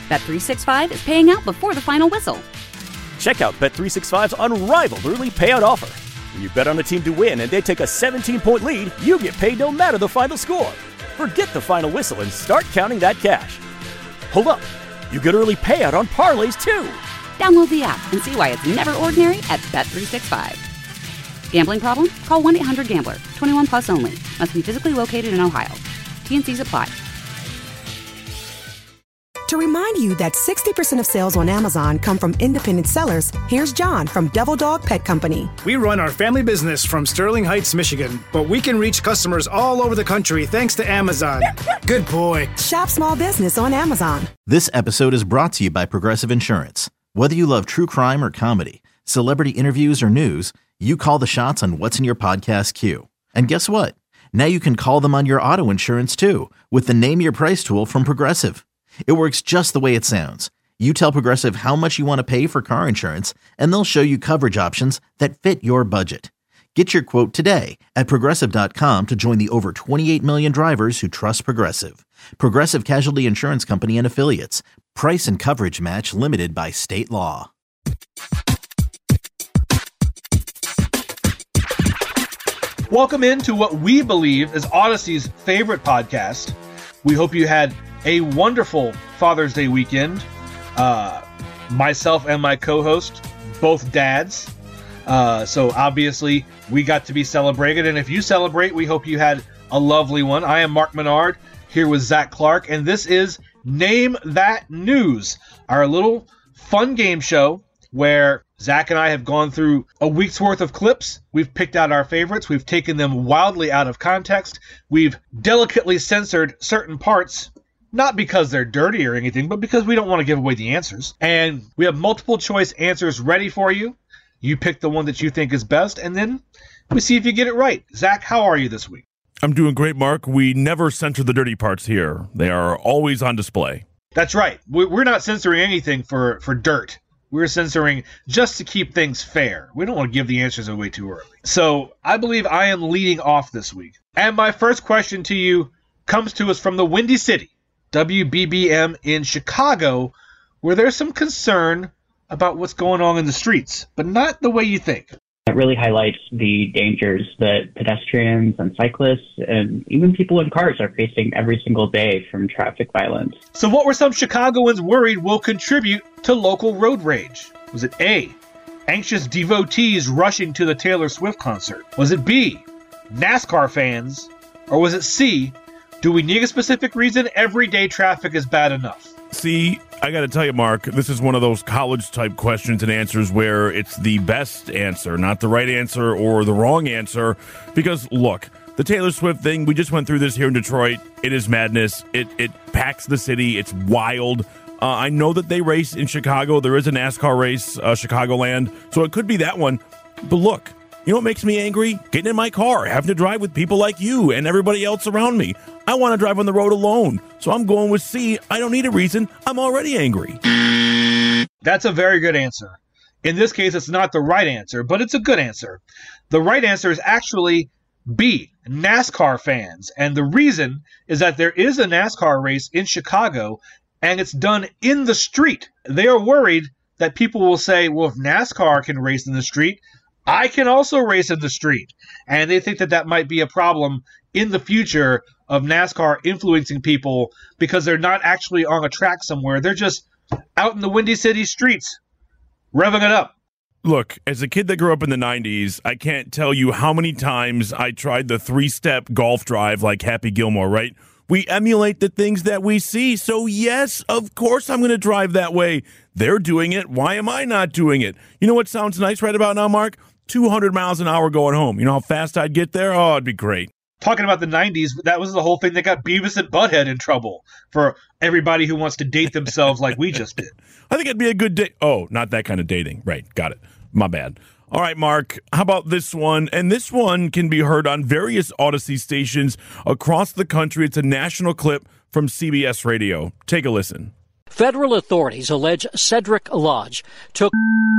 Bet365 is paying out before the final whistle. Check out Bet365's unrivaled early payout offer. When you bet on a team to win and they take a 17-point lead, you get paid no matter the final score. Forget the final whistle and start counting that cash. Hold up. You get early payout on parlays, too. Download the app and see why it's never ordinary at Bet365. Gambling problem? Call 1-800-GAMBLER. 21 plus only. Must be physically located in Ohio. T&Cs apply. To remind you that 60% of sales on Amazon come from independent sellers, here's John from Devil Dog Pet Company. We run our family business from Sterling Heights, Michigan, but we can reach customers all over the country thanks to Amazon. Good boy. Shop small business on Amazon. This episode is brought to you by Progressive Insurance. Whether you love true crime or comedy, celebrity interviews or news, you call the shots on what's in your podcast queue. And guess what? Now you can call them on your auto insurance too with the Name Your Price tool from Progressive. It works just the way it sounds. You tell Progressive how much you want to pay for car insurance, and they'll show you coverage options that fit your budget. Get your quote today at Progressive.com to join the over 28 million drivers who trust Progressive. Progressive Casualty Insurance Company and Affiliates. Price and coverage match limited by state law. Welcome into what we believe is Odyssey's favorite podcast. We hope you had a wonderful Father's Day weekend. Myself and my co-host, both dads. So obviously we got to be celebrated. And if you celebrate, we hope you had a lovely one. I am Mark Menard here with Zach Clark. And this is Name That News, our little fun game show where Zach and I have gone through a week's worth of clips. We've picked out our favorites. We've taken them wildly out of context. We've delicately censored certain parts, not because they're dirty or anything, but because we don't want to give away the answers. And we have multiple choice answers ready for you. You pick the one that you think is best, and then we see if you get it right. Zach, how are you this week? I'm doing great, Mark. We never censor the dirty parts here. They are always on display. That's right. We're not censoring anything for dirt. We're censoring just to keep things fair. We don't want to give the answers away too early. So I believe I am leading off this week. And my first question to you comes to us from the Windy City, WBBM in Chicago, where there's some concern about what's going on in the streets, but not the way you think. It really highlights the dangers that pedestrians and cyclists and even people in cars are facing every single day from traffic violence. So what were some Chicagoans worried will contribute to local road rage? Was it A, anxious devotees rushing to the Taylor Swift concert? Was it B, NASCAR fans? Or was it C, do we need a specific reason? Everyday traffic is bad enough. See, I got to tell you, Mark, this is one of those college-type questions and answers where it's the best answer, not the right answer or the wrong answer. Because, look, the Taylor Swift thing, we just went through this here in Detroit. It is madness. It packs the city. It's wild. I know that they race in Chicago. There is a NASCAR race, Chicagoland, so it could be that one. But look, you know what makes me angry? Getting in my car, having to drive with people like you and everybody else around me. I want to drive on the road alone, so I'm going with C. I don't need a reason. I'm already angry. That's a very good answer. In this case, it's not the right answer, but it's a good answer. The right answer is actually B, NASCAR fans. And the reason is that there is a NASCAR race in Chicago, and it's done in the street. They are worried that people will say, well, if NASCAR can race in the street, I can also race in the street. And they think that that might be a problem in the future of NASCAR influencing people because they're not actually on a track somewhere. They're just out in the Windy City streets, revving it up. Look, as a kid that grew up in the 90s, I can't tell you how many times I tried the three-step golf drive like Happy Gilmore, right? We emulate the things that we see. So, yes, of course I'm going to drive that way. They're doing it. Why am I not doing it? You know what sounds nice right about now, Mark? 200 miles an hour going home. You know how fast I'd get there? Oh, it'd be great. Talking about the 90s, that was the whole thing that got Beavis and Butthead in trouble for everybody who wants to date themselves like we just did. I think it'd be a good date. Oh, not that kind of dating. Right. Got it. My bad. All right, Mark, how about this one? And this one can be heard on various Odyssey stations across the country. It's a national clip from CBS Radio. Take a listen. Federal authorities allege Cedric Lodge took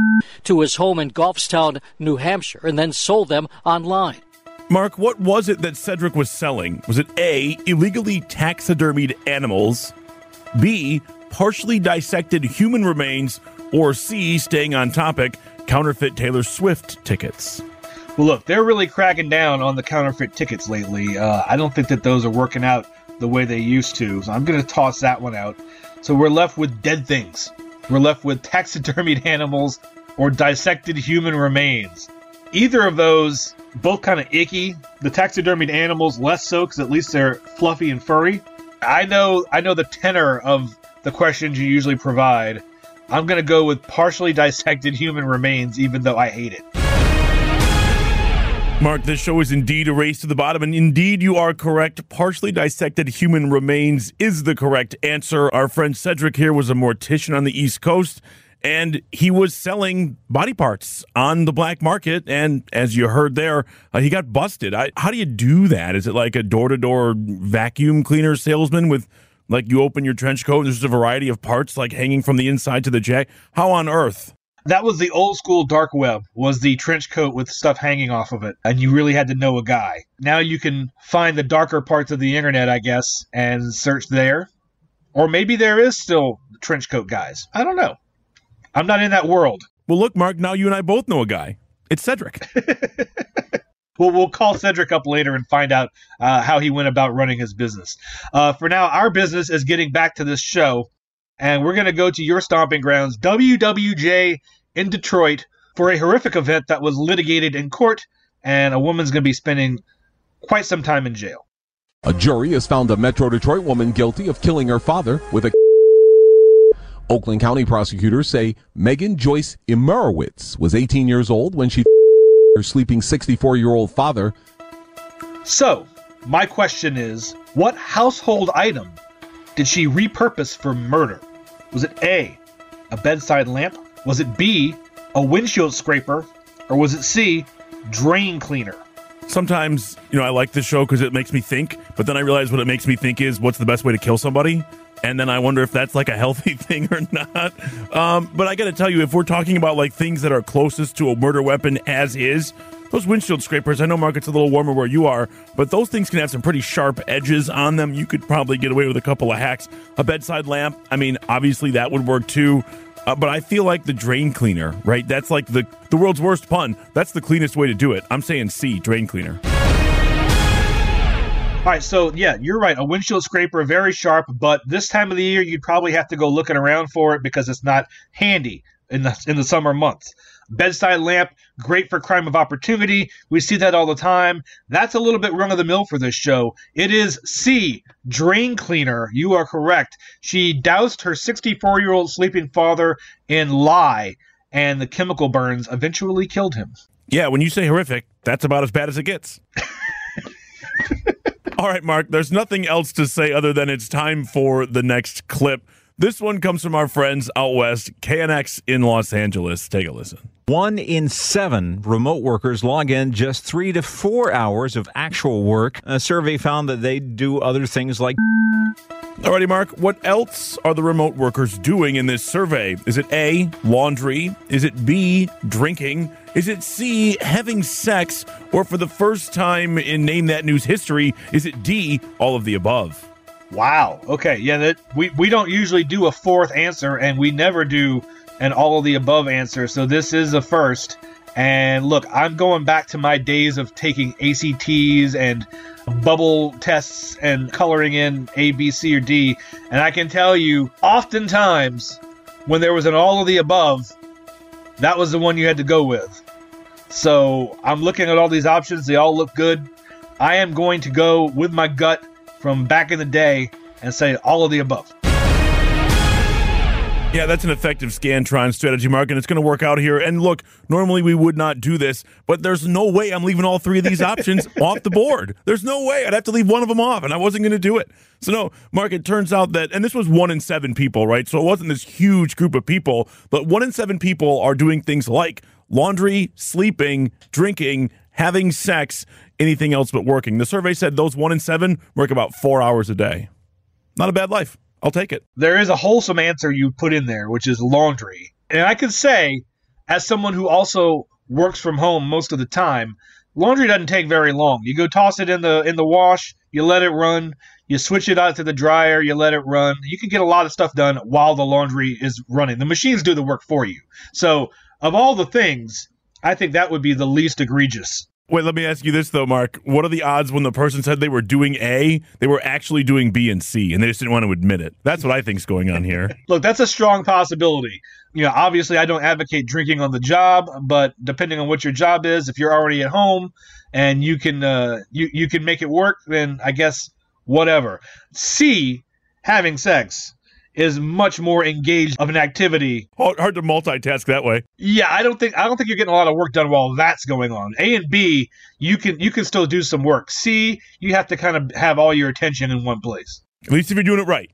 to his home in Goffstown, New Hampshire, and then sold them online. Mark, what was it that Cedric was selling? Was it A, illegally taxidermied animals, B, partially dissected human remains, or C, staying on topic, counterfeit Taylor Swift tickets? Well, look, they're really cracking down on the counterfeit tickets lately. I don't think that those are working out the way they used to, so I'm going to toss that one out. So we're left with dead things. We're left with taxidermied animals or dissected human remains. Either of those, both kind of icky. The taxidermied animals less so, because at least they're fluffy and furry. I know the tenor of the questions you usually provide. I'm going to go with partially dissected human remains, even though I hate it. Mark, this show is indeed a race to the bottom, and indeed you are correct. Partially dissected human remains is the correct answer. Our friend Cedric here was a mortician on the East Coast, and he was selling body parts on the black market, and as you heard there, he got busted. How do you do that? Is it like a door-to-door vacuum cleaner salesman with, like, you open your trench coat and there's a variety of parts, like, hanging from the inside to the jacket? How on earth? That was the old school dark web, was the trench coat with stuff hanging off of it, and you really had to know a guy. Now you can find the darker parts of the internet, I guess, and search there. Or maybe there is still trench coat guys. I don't know. I'm not in that world. Well, look, Mark, now you and I both know a guy. It's Cedric. Well, we'll call Cedric up later and find out how he went about running his business. For now, our business is getting back to this show, and we're going to go to your stomping grounds, WWJ in Detroit, for a horrific event that was litigated in court, and a woman's going to be spending quite some time in jail. A jury has found a Metro Detroit woman guilty of killing her father with a Oakland County prosecutors say Megan Joyce Imerowitz was 18 years old when she her sleeping 64-year-old father. So, my question is, what household item did she repurpose for murder? Was it A, a bedside lamp? Was it B, a windshield scraper? Or was it C, drain cleaner? Sometimes, I like this show because it makes me think, but then I realize what it makes me think is what's the best way to kill somebody? And then I wonder if that's like a healthy thing or not. But I got to tell you, if we're talking about like things that are closest to a murder weapon as is, those windshield scrapers, I know, Mark, it's a little warmer where you are, but those things can have some pretty sharp edges on them. You could probably get away with a couple of hacks. A bedside lamp, obviously that would work too. But I feel like the drain cleaner, right? That's like the world's worst pun. That's the cleanest way to do it. I'm saying C, drain cleaner. All right, so yeah, you're right. A windshield scraper, very sharp, but this time of the year, you'd probably have to go looking around for it because it's not handy in the summer months. Bedside lamp, great for crime of opportunity. We see that all the time. That's a little bit run of the mill for this show. It is C, drain cleaner. You are correct. She doused her 64-year-old sleeping father in lye, and the chemical burns eventually killed him. Yeah, when you say horrific, that's about as bad as it gets. All right, Mark, there's nothing else to say other than it's time for the next clip. This one comes from our friends out west, KNX in Los Angeles. Take a listen. 1 in 7 remote workers log in just 3 to 4 hours of actual work. A survey found that they do other things like... Alrighty, Mark, what else are the remote workers doing in this survey? Is it A, laundry? Is it B, drinking? Is it C, having sex? Or for the first time in Name That News history, is it D, all of the above? Wow. Okay. Yeah, we don't usually do a fourth answer, and we never do an all of the above answer. So this is a first. And look, I'm going back to my days of taking ACTs and bubble tests and coloring in A, B, C, or D. And I can tell you, oftentimes, when there was an all of the above, that was the one you had to go with. So I'm looking at all these options. They all look good. I am going to go with my gut from back in the day and say all of the above. Yeah, that's an effective Scantron strategy, Mark, and it's going to work out here. And look, normally we would not do this, but there's no way I'm leaving all three of these options off the board. There's no way. I'd have to leave one of them off, and I wasn't going to do it. So no, Mark, it turns out that, and this was 1 in 7 people, right? So it wasn't this huge group of people, but 1 in 7 people are doing things like laundry, sleeping, drinking, having sex, anything else but working. The survey said those 1 in 7 work about 4 hours a day. Not a bad life. I'll take it. There is a wholesome answer you put in there, which is laundry. And I can say, as someone who also works from home most of the time, laundry doesn't take very long. You go toss it in the wash, you let it run, You switch it out to the dryer, you let it run. You can get a lot of stuff done while the laundry is running. The machines do the work for you. So of all the things, I think that would be the least egregious. Wait, let me ask you this, though, Mark. What are the odds when the person said they were doing A, they were actually doing B and C, and they just didn't want to admit it? That's what I think's going on here. Look, that's a strong possibility. Obviously, I don't advocate drinking on the job, but depending on what your job is, if you're already at home and you can you can make it work, then I guess whatever. C, having sex, is much more engaged of an activity. Hard to multitask that way. Yeah, I don't think you're getting a lot of work done while that's going on. A and B, you can still do some work. C, you have to kind of have all your attention in one place. At least if you're doing it right.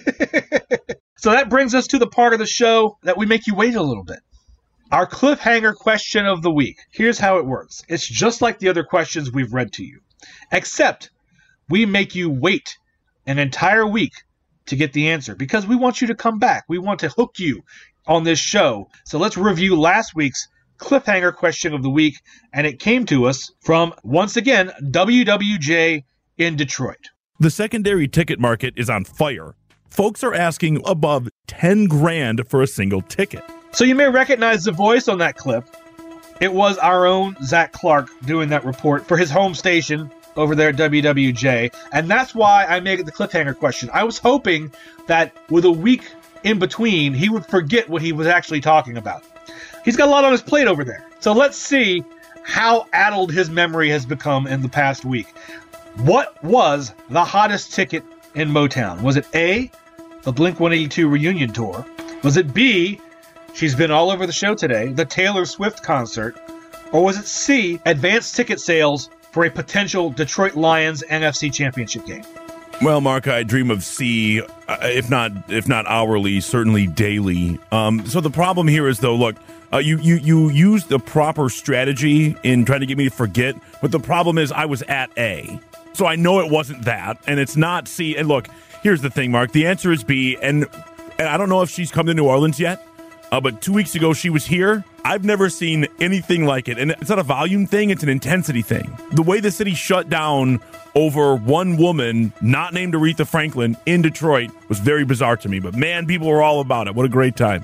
So that brings us to the part of the show that we make you wait a little bit. Our cliffhanger question of the week. Here's how it works. It's just like the other questions we've read to you, except we make you wait an entire week to get the answer because we want you to come back. We want to hook you on this show. So let's review last week's cliffhanger question of the week, and it came to us from, once again, WWJ in Detroit. The secondary ticket market is on fire. Folks are asking above $10,000 for a single ticket. So you may recognize the voice on that clip. It was our own Zach Clark doing that report for his home station over there at WWJ, and that's why I made it the cliffhanger question. I was hoping that with a week in between, he would forget what he was actually talking about. He's got a lot on his plate over there. So let's see how addled his memory has become in the past week. What was the hottest ticket in Motown? Was it A, the Blink-182 reunion tour? Was it B, she's been all over the show today, the Taylor Swift concert? Or was it C, advanced ticket sales for a potential Detroit Lions NFC Championship game? Well, Mark, I dream of C, if not hourly, certainly daily. So the problem here is, though, look, you used the proper strategy in trying to get me to forget, but the problem is I was at A. So I know it wasn't that, and it's not C. And look, here's the thing, Mark. The answer is B, and I don't know if she's come to New Orleans yet, but 2 weeks ago she was here. I've never seen anything like it. And it's not a volume thing, it's an intensity thing. The way the city shut down over one woman, not named Aretha Franklin, in Detroit was very bizarre to me. But man, people were all about it. What a great time.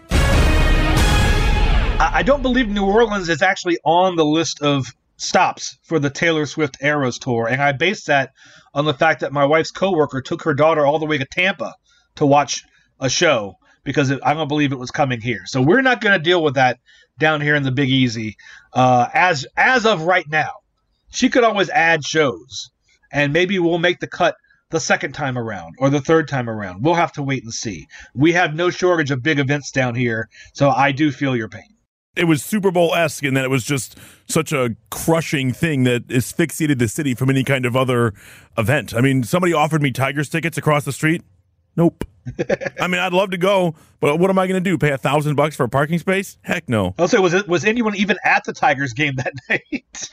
I don't believe New Orleans is actually on the list of stops for the Taylor Swift Eras Tour. And I base that on the fact that my wife's coworker took her daughter all the way to Tampa to watch a show because I don't believe it was coming here. So we're not going to deal with that down here in the Big Easy as of right now. She could always add shows, and maybe we'll make the cut the second time around or the third time around. We'll have to wait and see. We have no shortage of big events down here, so I do feel your pain. It was Super Bowl-esque in that it was just such a crushing thing that asphyxiated the city from any kind of other event. I mean, somebody offered me Tigers tickets across the street. Nope. I mean, I'd love to go, but what am I going to do? Pay $1,000 for a parking space? Heck no. Also, was anyone even at the Tigers game that night?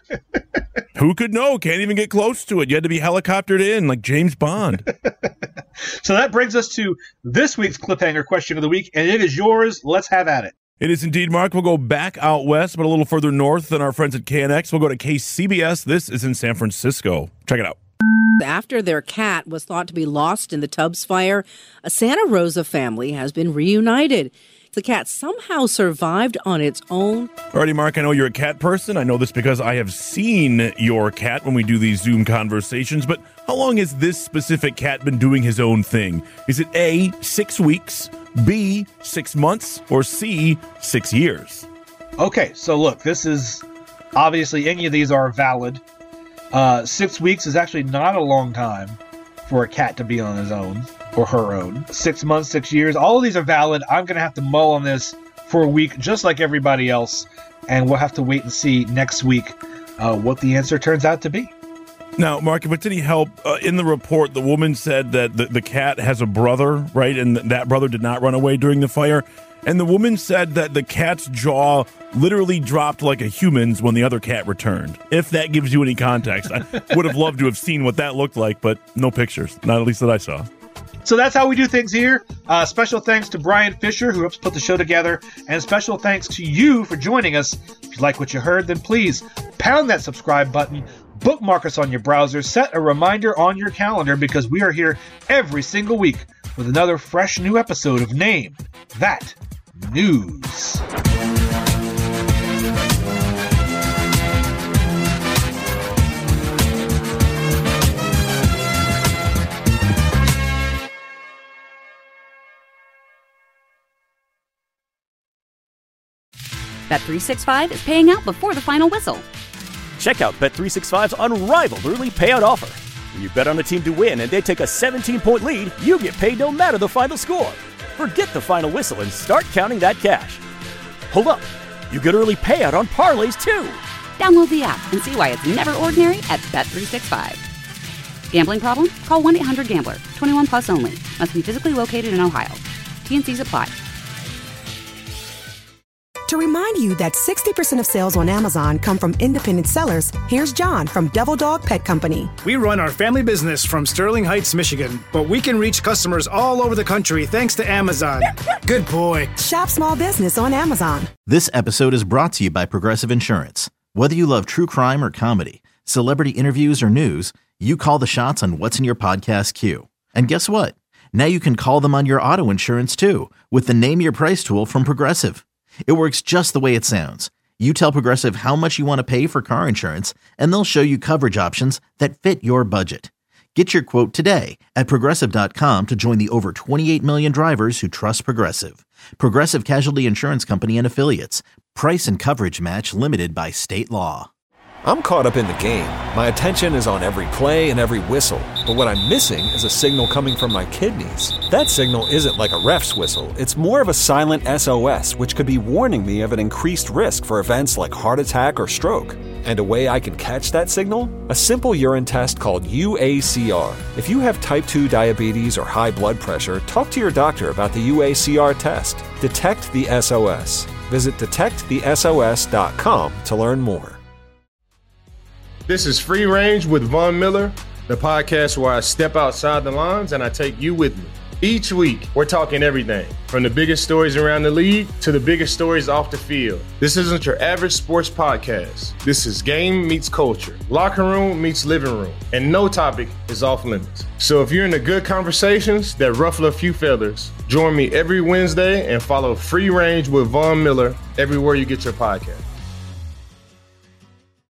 Who could know? Can't even get close to it. You had to be helicoptered in like James Bond. So that brings us to this week's cliffhanger question of the week, and it is yours. Let's have at it. It is indeed, Mark. We'll go back out west, but a little further north than our friends at KNX. We'll go to KCBS. This is in San Francisco. Check it out. After their cat was thought to be lost in the Tubbs fire, a Santa Rosa family has been reunited. The cat somehow survived on its own. Alrighty, Mark, I know you're a cat person. I know this because I have seen your cat when we do these Zoom conversations, but how long has this specific cat been doing his own thing? Is it A, 6 weeks, B, 6 months, or C, 6 years? Okay, so look, this is obviously any of these are valid. 6 weeks is actually not a long time for a cat to be on his own or her own. 6 months, 6 years, all of these are valid. I'm going to have to mull on this for a week, just like everybody else, and we'll have to wait and see next week what the answer turns out to be. Now, Mark, if it's any help, in the report, the woman said that the cat has a brother, right? And that brother did not run away during the fire. And the woman said that the cat's jaw literally dropped like a human's when the other cat returned. If that gives you any context. I would have loved to have seen what that looked like, but no pictures. Not at least that I saw. So that's how we do things here. Special thanks to Brian Fisher, who helps put the show together. And special thanks to you for joining us. If you like what you heard, then please pound that subscribe button. Bookmark us on your browser, set a reminder on your calendar because we are here every single week with another fresh new episode of Name That News. Bet365 is paying out before the final whistle. Check out Bet365's unrivaled early payout offer. When you bet on a team to win and they take a 17-point lead, you get paid no matter the final score. Forget the final whistle and start counting that cash. Hold up. You get early payout on parlays, too. Download the app and see why it's never ordinary at Bet365. Gambling problem? Call 1-800-GAMBLER. 21 plus only. Must be physically located in Ohio. T&Cs apply. To remind you that 60% of sales on Amazon come from independent sellers, here's John from Devil Dog Pet Company. We run our family business from Sterling Heights, Michigan, but we can reach customers all over the country thanks to Amazon. Good boy. Shop small business on Amazon. This episode is brought to you by Progressive Insurance. Whether you love true crime or comedy, celebrity interviews or news, you call the shots on what's in your podcast queue. And guess what? Now you can call them on your auto insurance too with the Name Your Price tool from Progressive. It works just the way it sounds. You tell Progressive how much you want to pay for car insurance, and they'll show you coverage options that fit your budget. Get your quote today at Progressive.com to join the over 28 million drivers who trust Progressive. Progressive Casualty Insurance Company and Affiliates. Price and coverage match limited by state law. I'm caught up in the game. My attention is on every play and every whistle. But what I'm missing is a signal coming from my kidneys. That signal isn't like a ref's whistle. It's more of a silent SOS, which could be warning me of an increased risk for events like heart attack or stroke. And a way I can catch that signal? A simple urine test called UACR. If you have type 2 diabetes or high blood pressure, talk to your doctor about the UACR test. Detect the SOS. Visit detectthesos.com to learn more. This is Free Range with Von Miller, the podcast where I step outside the lines and I take you with me. Each week, we're talking everything from the biggest stories around the league to the biggest stories off the field. This isn't your average sports podcast. This is game meets culture, locker room meets living room, and no topic is off limits. So if you're into good conversations that ruffle a few feathers, join me every Wednesday and follow Free Range with Von Miller everywhere you get your podcast.